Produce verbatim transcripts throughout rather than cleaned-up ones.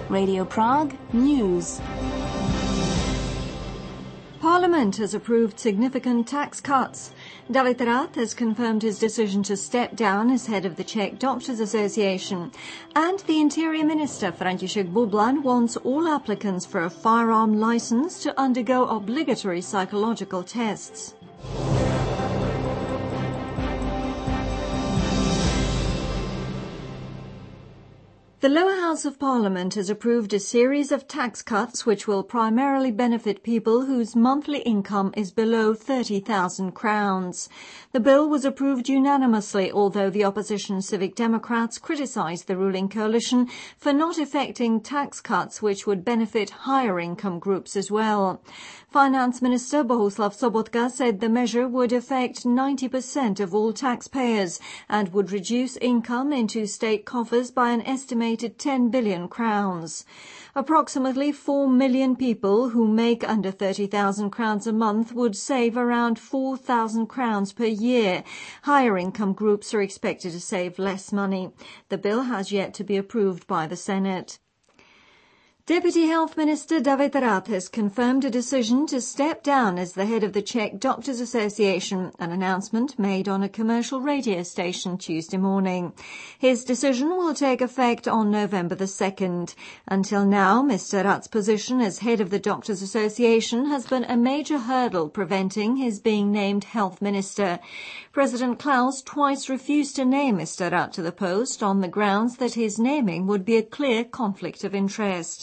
Radio Prague News. Parliament has approved significant tax cuts. David Rath has confirmed his decision to step down as head of the Czech Doctors Association. And the Interior Minister, František Bublan, wants all applicants for a firearm licence to undergo obligatory psychological tests. The lower house of Parliament has approved a series of tax cuts which will primarily benefit people whose monthly income is below thirty thousand crowns. The bill was approved unanimously, although the opposition Civic Democrats criticised the ruling coalition for not effecting tax cuts which would benefit higher income groups as well. Finance Minister Bohuslav Sobotka said the measure would affect ninety percent of all taxpayers and would reduce income into state coffers by an estimated ten billion crowns. Approximately four million people who make under thirty thousand crowns a month would save around four thousand crowns per year. Higher income groups are expected to save less money. The bill has yet to be approved by the Senate. Deputy Health Minister David Rath has confirmed a decision to step down as the head of the Czech Doctors Association, an announcement made on a commercial radio station Tuesday morning. His decision will take effect on November the second. Until now, Mister Rath's position as head of the Doctors Association has been a major hurdle preventing his being named health minister. President Klaus twice refused to name Mister Rath to the post on the grounds that his naming would be a clear conflict of interest.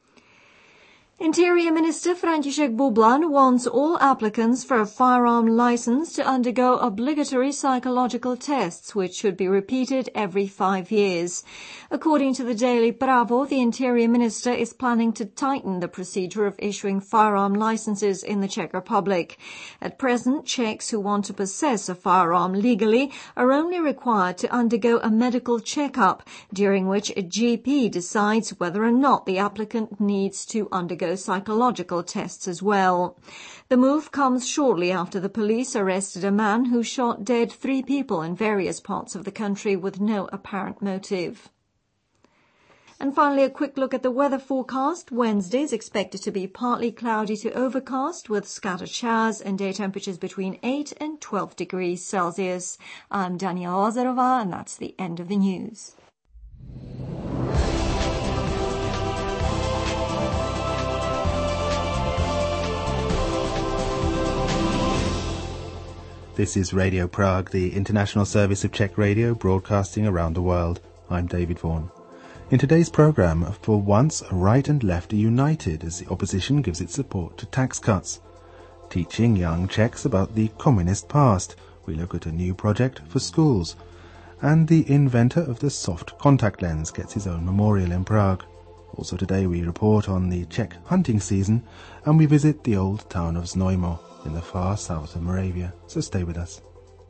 Interior Minister František Bublan wants all applicants for a firearm licence to undergo obligatory psychological tests, which should be repeated every five years. According to the Daily Bravo, the Interior Minister is planning to tighten the procedure of issuing firearm licences in the Czech Republic. At present, Czechs who want to possess a firearm legally are only required to undergo a medical check-up, during which a G P decides whether or not the applicant needs to undergo psychological tests as well. The move comes shortly after the police arrested a man who shot dead three people in various parts of the country with no apparent motive. And finally, a quick look at the weather forecast. Wednesday is expected to be partly cloudy to overcast with scattered showers and day temperatures between eight and twelve degrees Celsius. I'm Daniela Lazarova, and that's the end of the news. This is Radio Prague, the international service of Czech radio broadcasting around the world. I'm David Vaughan. In today's programme, for once, right and left are united as the opposition gives its support to tax cuts. Teaching young Czechs about the communist past, we look at a new project for schools. And the inventor of the soft contact lens gets his own memorial in Prague. Also today we report on the Czech hunting season and we visit the old town of Znojmo in the far south of Moravia, so stay with us.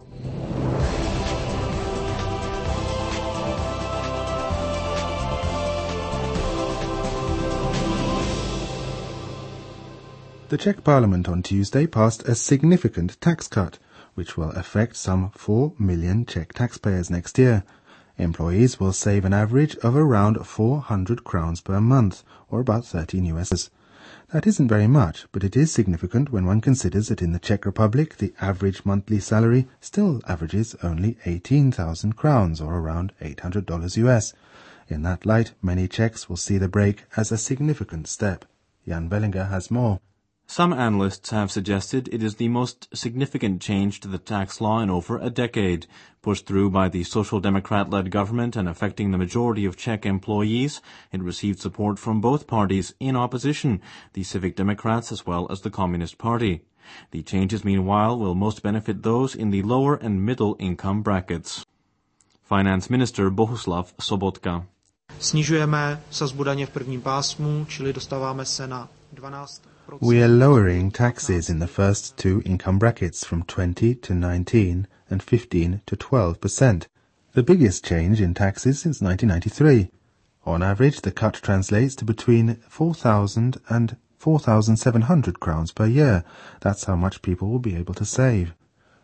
The Czech Parliament on Tuesday passed a significant tax cut, which will affect some four million Czech taxpayers next year. Employees will save an average of around four hundred crowns per month, or about thirteen U S dollars. That isn't very much, but it is significant when one considers that in the Czech Republic the average monthly salary still averages only eighteen thousand crowns, or around eight hundred dollars U S. In that light, many Czechs will see the break as a significant step. Jan Bellinger has more. Some analysts have suggested it is the most significant change to the tax law in over a decade, pushed through by the Social Democrat-led government and affecting the majority of Czech employees. It received support from both parties in opposition, the Civic Democrats as well as the Communist Party. The changes, meanwhile, will most benefit those in the lower and middle income brackets. Finance Minister Bohuslav Sobotka. Snižujeme sazbu daně v prvním pásmu, čili dostáváme se na dvanáct. We are lowering taxes in the first two income brackets from twenty to nineteen and fifteen to twelve percent, the biggest change in taxes since nineteen ninety-three. On average, the cut translates to between four thousand and four thousand seven hundred crowns per year. That's how much people will be able to save.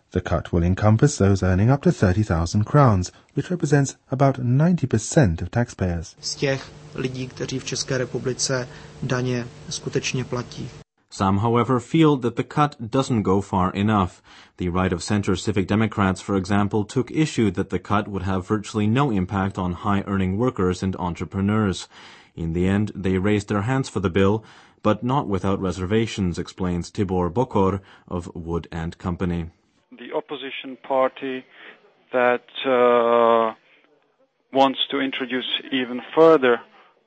The cut will encompass those earning up to thirty thousand crowns, which represents about ninety percent of taxpayers. Z těch lidí, kteří v České republice daně skutečně platí. Some, however, feel that the cut doesn't go far enough. The right-of-center Civic Democrats, for example, took issue that the cut would have virtually no impact on high-earning workers and entrepreneurs. In the end, they raised their hands for the bill, but not without reservations, explains Tibor Bokor of Wood and Company. The opposition party that uh, wants to introduce even further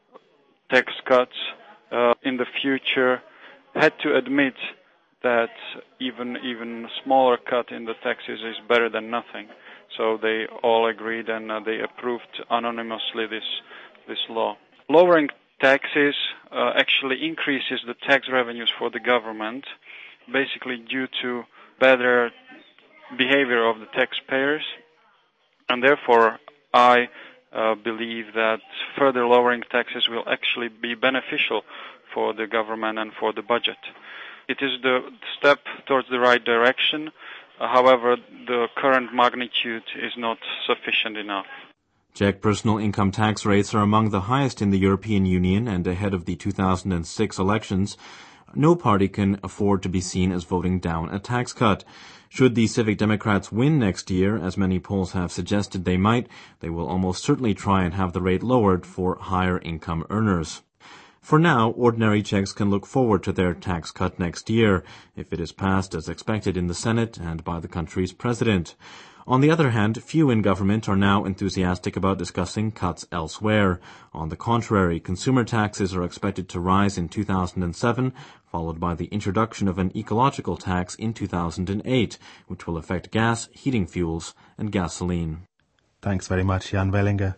tax cuts uh, in the future had to admit that even even smaller cut in the taxes is better than nothing. So they all agreed and uh, they approved anonymously this this law. Lowering taxes uh, actually increases the tax revenues for the government, basically due to better behavior of the taxpayers, and therefore I uh, believe that further lowering taxes will actually be beneficial for the government and for the budget. It is the step towards the right direction. Uh, however, the current magnitude is not sufficient enough. Czech personal income tax rates are among the highest in the European Union, and ahead of the two thousand six elections, no party can afford to be seen as voting down a tax cut. Should the Civic Democrats win next year, as many polls have suggested they might, they will almost certainly try and have the rate lowered for higher income earners. For now, ordinary Czechs can look forward to their tax cut next year, if it is passed as expected in the Senate and by the country's president. On the other hand, few in government are now enthusiastic about discussing cuts elsewhere. On the contrary, consumer taxes are expected to rise in two thousand seven, followed by the introduction of an ecological tax in two thousand eight, which will affect gas, heating fuels, and gasoline. Thanks very much, Jan Wellinger.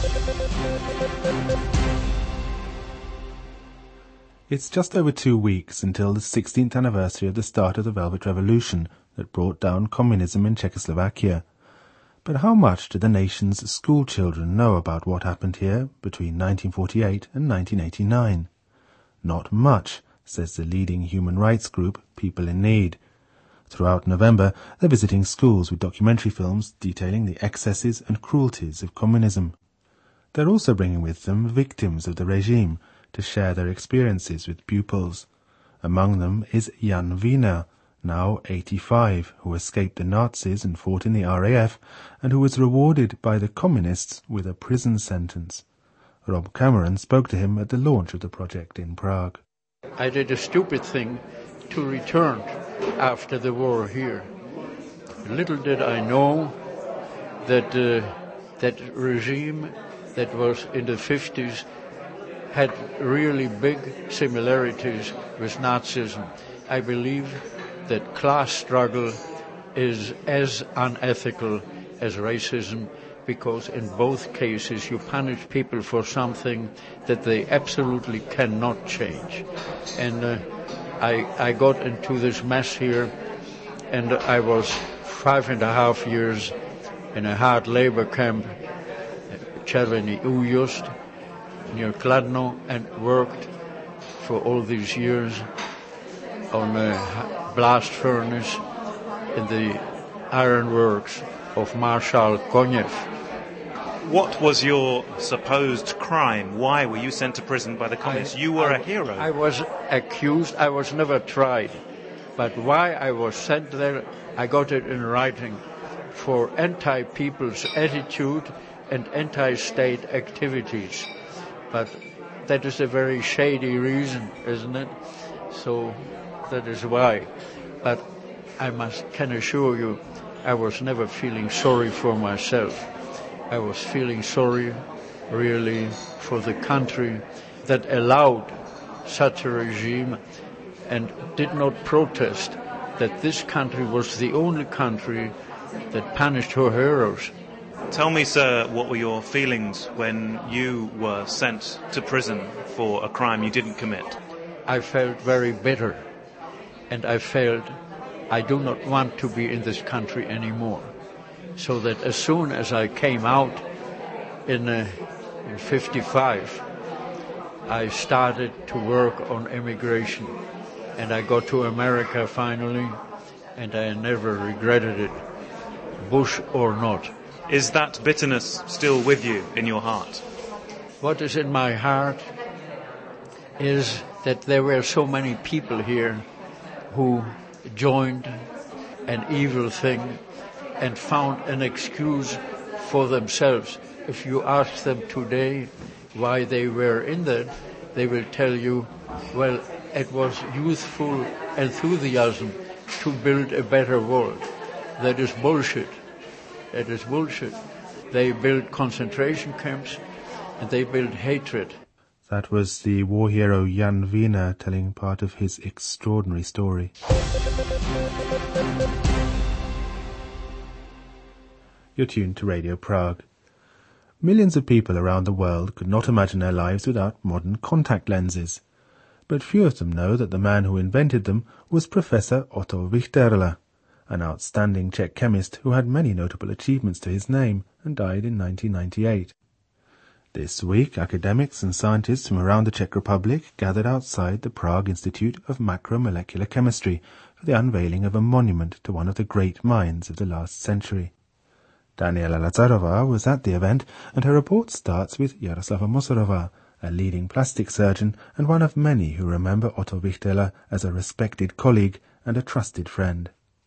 It's just over two weeks until the sixteenth anniversary of the start of the Velvet Revolution that brought down communism in Czechoslovakia. But how much do the nation's school children know about what happened here between nineteen forty-eight and nineteen eighty-nine? Not much, says the leading human rights group People in Need. Throughout November, they're visiting schools with documentary films detailing the excesses and cruelties of communism. They're also bringing with them victims of the regime to share their experiences with pupils. Among them is Jan Wiener, now eighty-five, who escaped the Nazis and fought in the R A F, and who was rewarded by the communists with a prison sentence. Rob Cameron spoke to him at the launch of the project in Prague. I did a stupid thing to return after the war here. Little did I know that uh, that regime that was in the fifties had really big similarities with Nazism. I believe that class struggle is as unethical as racism, because in both cases you punish people for something that they absolutely cannot change. And uh, I, I got into this mess here, and I was five and a half years in a hard labor camp, Červený Újezd, near Kladno, and worked for all these years on a blast furnace in the ironworks of Marshal Konev. What was your supposed crime? Why were you sent to prison by the communists? You were I, a hero. I was accused. I was never tried. But why I was sent there, I got it in writing, for anti-people's attitude and anti-state activities. But that is a very shady reason, isn't it? So that is why. But I must can assure you, I was never feeling sorry for myself. I was feeling sorry, really, for the country that allowed such a regime and did not protest that this country was the only country that punished her heroes. Tell me, sir, what were your feelings when you were sent to prison for a crime you didn't commit? I felt very bitter, and I felt I do not want to be in this country anymore. So that as soon as I came out in, uh, in fifty-five, I started to work on immigration. And I got to America finally, and I never regretted it, Bush or not. Is that bitterness still with you in your heart? What is in my heart is that there were so many people here who joined an evil thing and found an excuse for themselves. If you ask them today why they were in that, they will tell you, well, it was youthful enthusiasm to build a better world. That is bullshit. That is bullshit. They built concentration camps and they built hatred. That was the war hero Jan Wiener telling part of his extraordinary story. You're tuned to Radio Prague. Millions of people around the world could not imagine their lives without modern contact lenses. But few of them know that the man who invented them was Professor Otto Wichterle, an outstanding Czech chemist who had many notable achievements to his name and died in nineteen ninety-eight. This week, academics and scientists from around the Czech Republic gathered outside the Prague Institute of Macromolecular Chemistry for the unveiling of a monument to one of the great minds of the last century. Daniela Lazarova was at the event, and her report starts with Jaroslava Mozorova, a leading plastic surgeon and one of many who remember Otto Wichterle as a respected colleague and a trusted friend.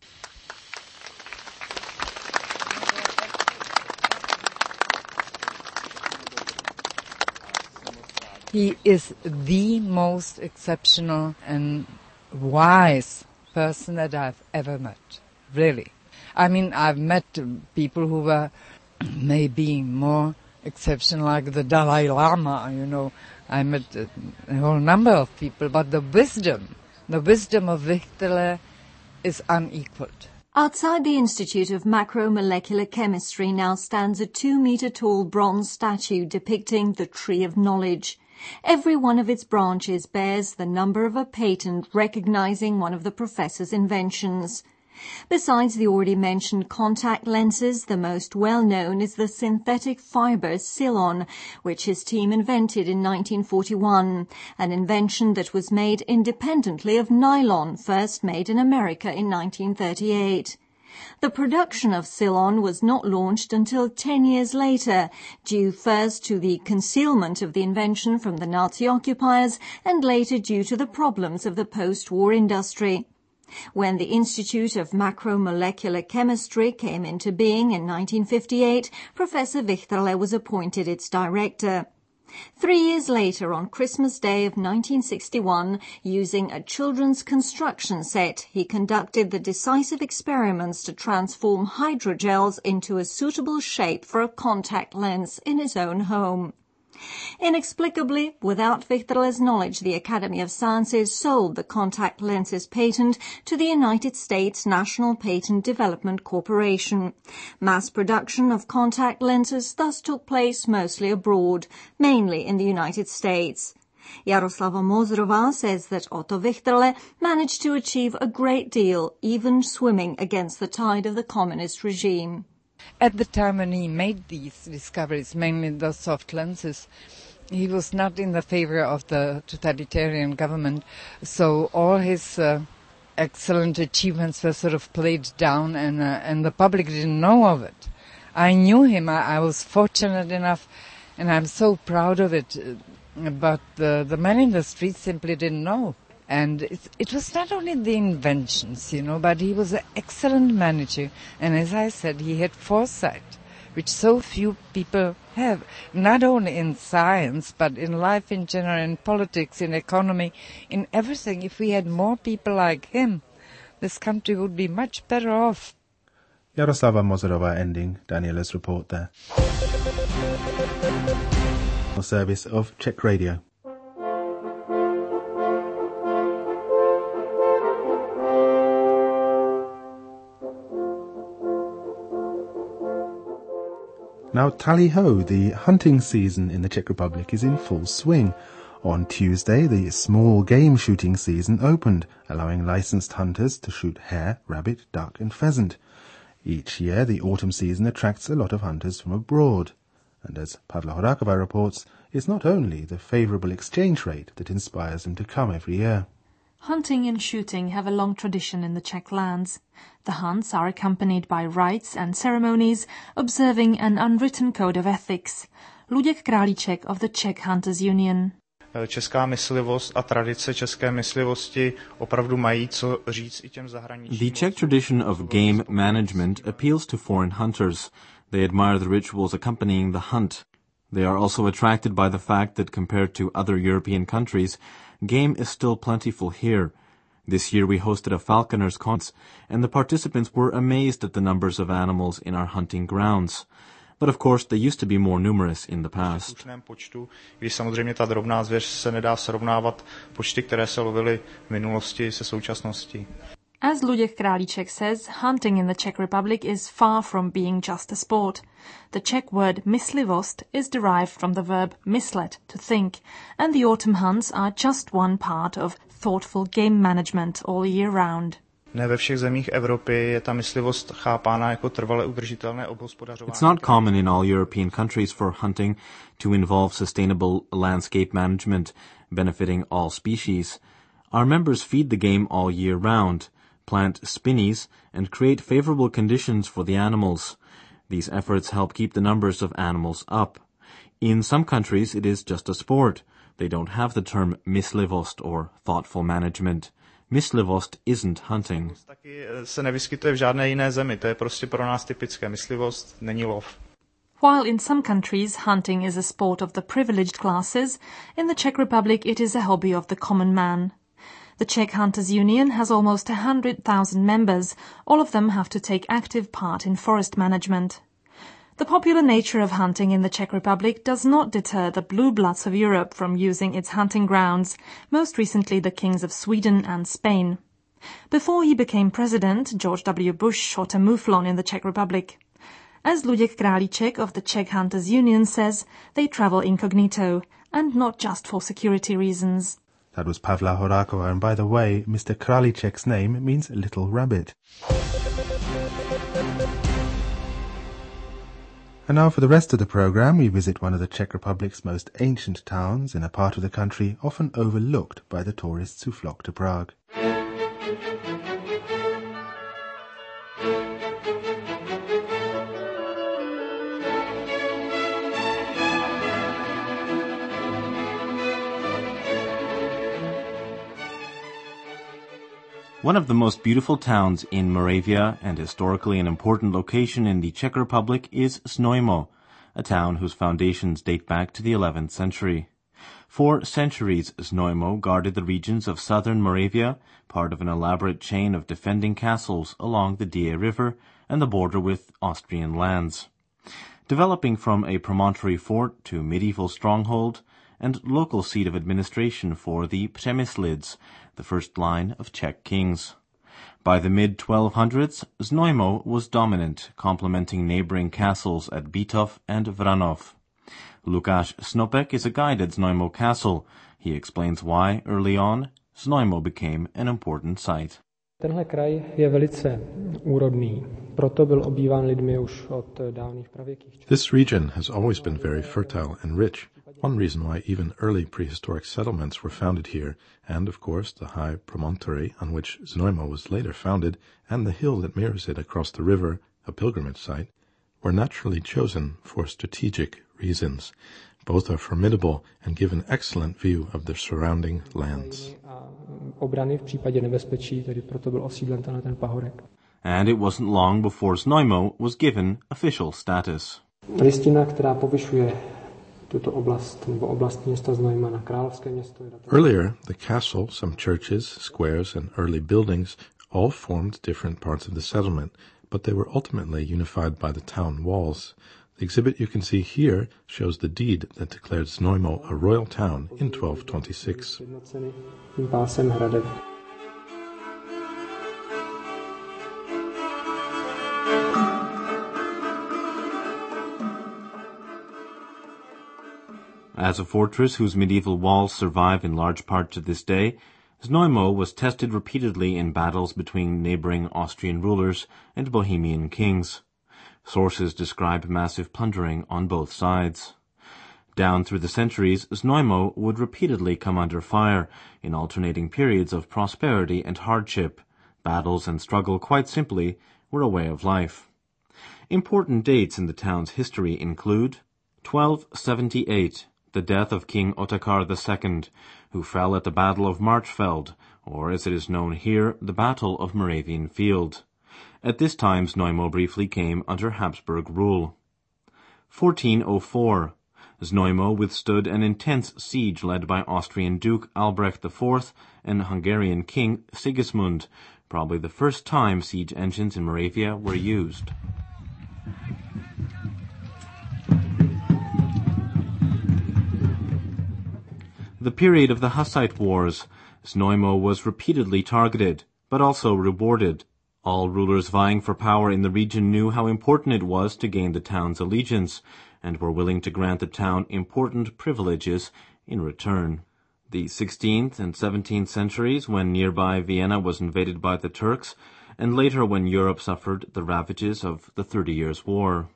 He is the most exceptional and wise person that I've ever met, really. I mean, I've met people who were maybe more exceptional, like the Dalai Lama, you know. I met a, a whole number of people, but the wisdom, the wisdom of Wichterle is unequaled. Outside the Institute of Macromolecular Chemistry now stands a two-metre-tall bronze statue depicting the Tree of Knowledge. Every one of its branches bears the number of a patent recognizing one of the professor's inventions. Besides the already mentioned contact lenses, the most well-known is the synthetic fibre Silon, which his team invented in nineteen forty-one, an invention that was made independently of nylon, first made in America in nineteen thirty-eight. The production of Silon was not launched until ten years later, due first to the concealment of the invention from the Nazi occupiers and later due to the problems of the post-war industry. When the Institute of Macromolecular Chemistry came into being in nineteen fifty-eight, Professor Wichterle was appointed its director. Three years later, on Christmas Day of nineteen sixty-one, using a children's construction set, he conducted the decisive experiments to transform hydrogels into a suitable shape for a contact lens in his own home. Inexplicably, without Wichterle's knowledge, the Academy of Sciences sold the contact lenses patent to the United States National Patent Development Corporation. Mass production of contact lenses thus took place mostly abroad, mainly in the United States. Jaroslava Mozorova says that Otto Wichterle managed to achieve a great deal, even swimming against the tide of the communist regime. At the time when he made these discoveries, mainly the soft lenses, he was not in the favor of the totalitarian government, so all his uh, excellent achievements were sort of played down, and uh, and the public didn't know of it. I knew him. I, I was fortunate enough, and I'm so proud of it, but the, the men in the streets simply didn't know. And it, it was not only the inventions, you know, but he was an excellent manager. And as I said, he had foresight, which so few people have, not only in science, but in life in general, in politics, in economy, in everything. If we had more people like him, this country would be much better off. Jaroslava Mozorova ending Daniela's report there. Service of Czech Radio. Now, tally-ho, the hunting season in the Czech Republic is in full swing. On Tuesday, the small game shooting season opened, allowing licensed hunters to shoot hare, rabbit, duck and pheasant. Each year, the autumn season attracts a lot of hunters from abroad. And as Pavla Horakova reports, it's not only the favourable exchange rate that inspires them to come every year. Hunting and shooting have a long tradition in the Czech lands. The hunts are accompanied by rites and ceremonies, observing an unwritten code of ethics. Luděk Králíček of the Czech Hunters Union. Česká myslivost a tradice české myslivosti opravdu mají co říct i těm zahraničním. The Czech tradition of game management appeals to foreign hunters. They admire the rituals accompanying the hunt. They are also attracted by the fact that compared to other European countries, game is still plentiful here. This year we hosted a falconers' contest, and the participants were amazed at the numbers of animals in our hunting grounds. But of course they used to be more numerous in the past. Počtu, když samozřejmě ta drobná zvěř se nedá srovnávat počty, které se lovily v minulosti se současností. As Luděk Králíček says, hunting in the Czech Republic is far from being just a sport. The Czech word myslivost is derived from the verb myslet, to think, and the autumn hunts are just one part of thoughtful game management all year round. Ne ve všech zemích Evropy je ta myslivost chápána jako trvale udržitelné obhospodařování. It's not common in all European countries for hunting to involve sustainable landscape management, benefiting all species. Our members feed the game all year round, plant spinneys, and create favorable conditions for the animals. These efforts help keep the numbers of animals up. In some countries it is just a sport. They don't have the term myslivost or thoughtful management. Myslivost isn't hunting. Taky se nevyskytuje v žádné jiné zemi, to je prostě pro nás typické. Myslivost není lov. While in some countries hunting is a sport of the privileged classes, in the Czech Republic it is a hobby of the common man. The Czech Hunters Union has almost a hundred thousand members. All of them have to take active part in forest management. The popular nature of hunting in the Czech Republic does not deter the blue bloods of Europe from using its hunting grounds, most recently the kings of Sweden and Spain. Before he became president, George W. Bush shot a mouflon in the Czech Republic. As Luděk Králíček of the Czech Hunters Union says, they travel incognito, and not just for security reasons. That was Pavla Horáková, and by the way, Mister Králíček's name means little rabbit. And now for the rest of the programme, we visit one of the Czech Republic's most ancient towns in a part of the country often overlooked by the tourists who flock to Prague. One of the most beautiful towns in Moravia and historically an important location in the Czech Republic is Znojmo, a town whose foundations date back to the eleventh century. For centuries, Znojmo guarded the regions of southern Moravia, part of an elaborate chain of defending castles along the Dyje River and the border with Austrian lands. Developing from a promontory fort to medieval stronghold and local seat of administration for the Přemyslids, the first line of Czech kings. By the mid twelve hundreds, Znojmo was dominant, complementing neighboring castles at Bítov and Vranov. Lukáš Snopek is a guide at Znojmo Castle. He explains why, early on, Znojmo became an important site. Tenhle kraj je velice úrodný, proto byl obýván lidmi už od dávných pravěkých. This region has always been very fertile and rich. One reason why even early prehistoric settlements were founded here, and of course the high promontory on which Znojmo was later founded, and the hill that mirrors it across the river, a pilgrimage site, were naturally chosen for strategic reasons. Both are formidable and give an excellent view of the surrounding lands. Obrany v případě nebezpečí, tedy proto byl osídlen tenhle ten pahorek. And it wasn't long before Znojmo was given official status. Listina, která povyšuje tuto oblast nebo oblast města Znojma na královské město. Earlier, the castle, some churches, squares and early buildings all formed different parts of the settlement, but they were ultimately unified by the town walls. The exhibit you can see here shows the deed that declared Znojmo a royal town in twelve twenty-six. As a fortress whose medieval walls survive in large part to this day, Znojmo was tested repeatedly in battles between neighboring Austrian rulers and Bohemian kings. Sources describe massive plundering on both sides. Down through the centuries, Znojmo would repeatedly come under fire in alternating periods of prosperity and hardship. Battles and struggle, quite simply, were a way of life. Important dates in the town's history include twelve seventy-eight, the death of King Otakar the Second, who fell at the Battle of Marchfeld, or as it is known here, the Battle of Moravian Field. At this time, Znojmo briefly came under Habsburg rule. fourteen oh four. Znojmo withstood an intense siege led by Austrian Duke Albrecht the Fourth and Hungarian King Sigismund, probably the first time siege engines in Moravia were used. The period of the Hussite Wars. Znojmo was repeatedly targeted, but also rewarded. All rulers vying for power in the region knew how important it was to gain the town's allegiance, and were willing to grant the town important privileges in return. The sixteenth and seventeenth centuries, when nearby Vienna was invaded by the Turks, and later when Europe suffered the ravages of the Thirty Years' War.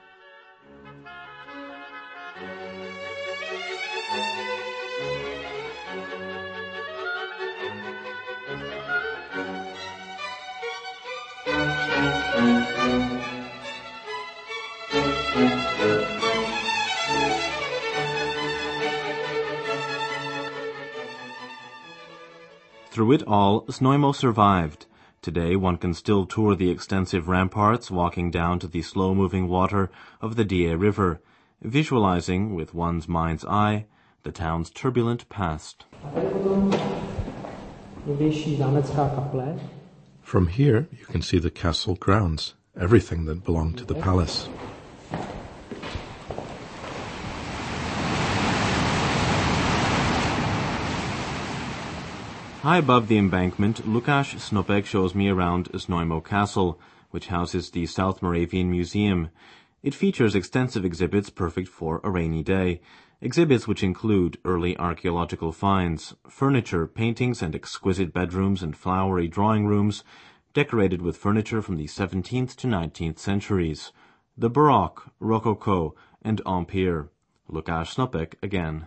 Through it all, Znojmo survived. Today one can still tour the extensive ramparts, walking down to the slow-moving water of the Die River, visualizing, with one's mind's eye, the town's turbulent past. From here, you can see the castle grounds, everything that belonged to the palace. High above the embankment, Lukáš Snopek shows me around Znojmo Castle, which houses the South Moravian Museum. It features extensive exhibits perfect for a rainy day, exhibits which include early archaeological finds, furniture, paintings, and exquisite bedrooms and flowery drawing rooms, decorated with furniture from the seventeenth to nineteenth centuries, the Baroque, Rococo, and Empire. Lukáš Snopek again.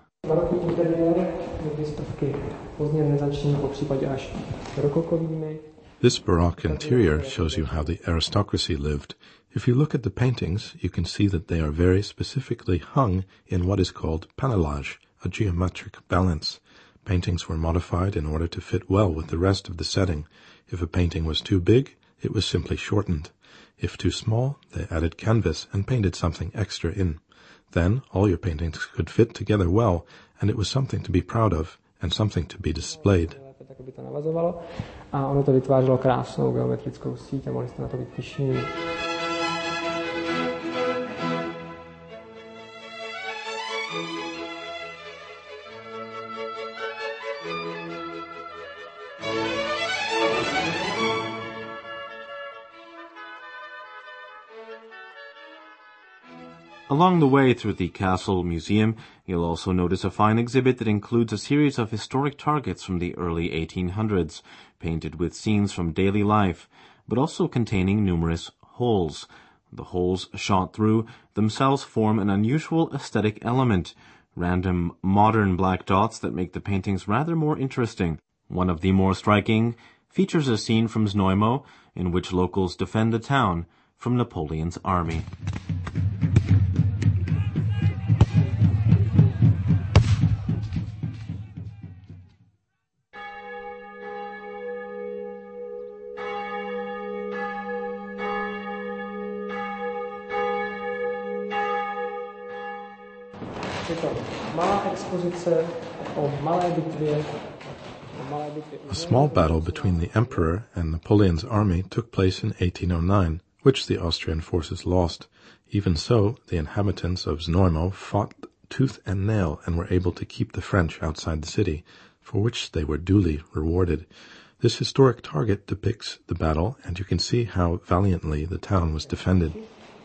This Baroque interior shows you how the aristocracy lived. If you look at the paintings, you can see that they are very specifically hung in what is called panellage, a geometric balance. Paintings were modified in order to fit well with the rest of the setting. If a painting was too big, it was simply shortened. If too small, they added canvas and painted something extra in. Then all your paintings could fit together well, and it was something to be proud of and something to be displayed. Along the way through the Castle Museum, you'll also notice a fine exhibit that includes a series of historic targets from the early eighteen hundreds, painted with scenes from daily life, but also containing numerous holes. The holes shot through themselves form an unusual aesthetic element, random modern black dots that make the paintings rather more interesting. One of the more striking features a scene from Znojmo in which locals defend the town from Napoleon's army. A small battle between the Emperor and Napoleon's army took place in eighteen oh nine, which the Austrian forces lost. Even so, the inhabitants of Znojmo fought tooth and nail and were able to keep the French outside the city, for which they were duly rewarded. This historic target depicts the battle, and you can see how valiantly the town was defended.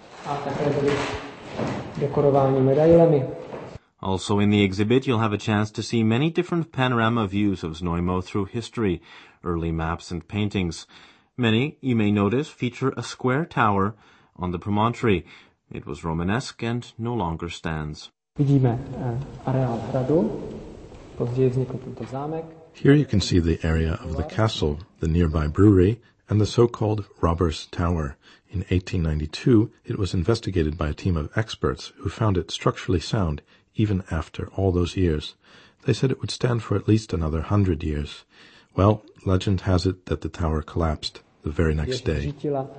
Also in the exhibit, you'll have a chance to see many different panorama views of Znojmo through history, early maps and paintings. Many, you may notice, feature a square tower on the promontory. It was Romanesque and no longer stands. Vidíme areál hradu, později vznikl tento zámek. Here you can see the area of the castle, the nearby brewery, and the so-called Robbers Tower. In eighteen ninety-two, it was investigated by a team of experts who found it structurally sound even after all those years. They said it would stand for at least another hundred years. Well, legend has it that the tower collapsed the very next day.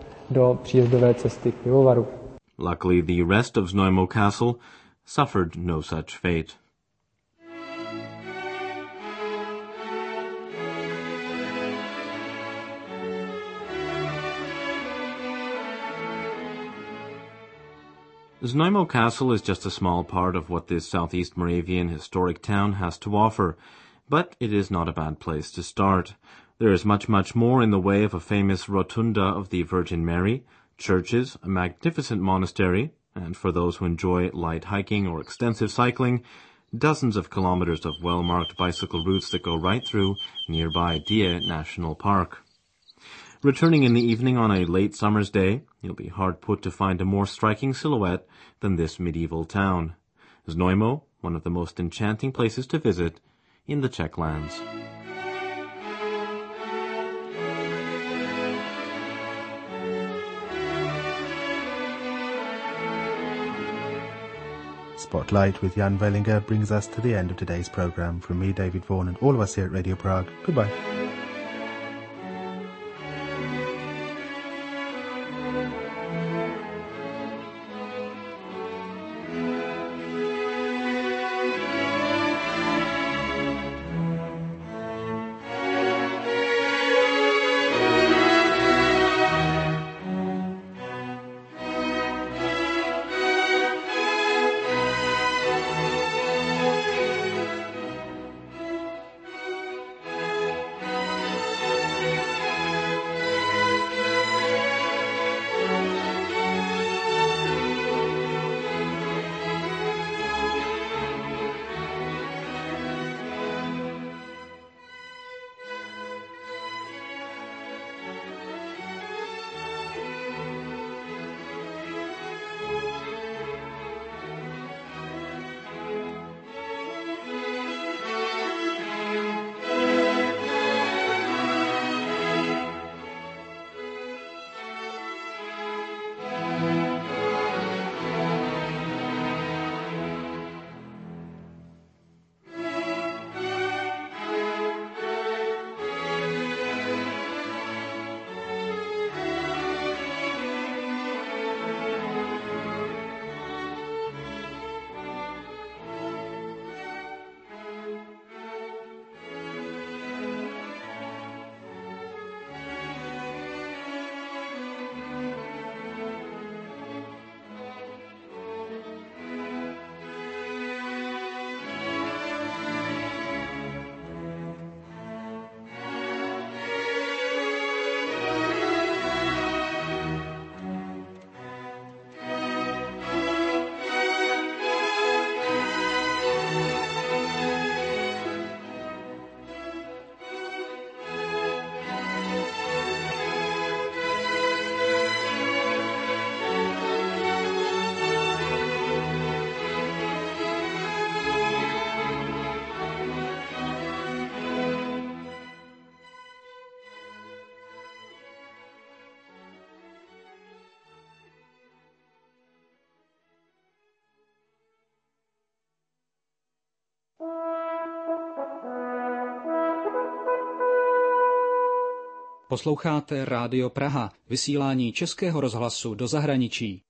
Luckily, the rest of Znojmo Castle suffered no such fate. Znojmo Castle is just a small part of what this southeast Moravian historic town has to offer, but it is not a bad place to start. There is much, much more in the way of a famous rotunda of the Virgin Mary, churches, a magnificent monastery, and for those who enjoy light hiking or extensive cycling, dozens of kilometers of well-marked bicycle routes that go right through nearby Die National Park. Returning in the evening on a late summer's day, you'll be hard put to find a more striking silhouette than this medieval town. Znojmo, one of the most enchanting places to visit in the Czech lands. Spotlight with Jan Wellinger brings us to the end of today's programme. From me, David Vaughan, and all of us here at Radio Prague, goodbye. Posloucháte Rádio Praha, vysílání Českého rozhlasu do zahraničí.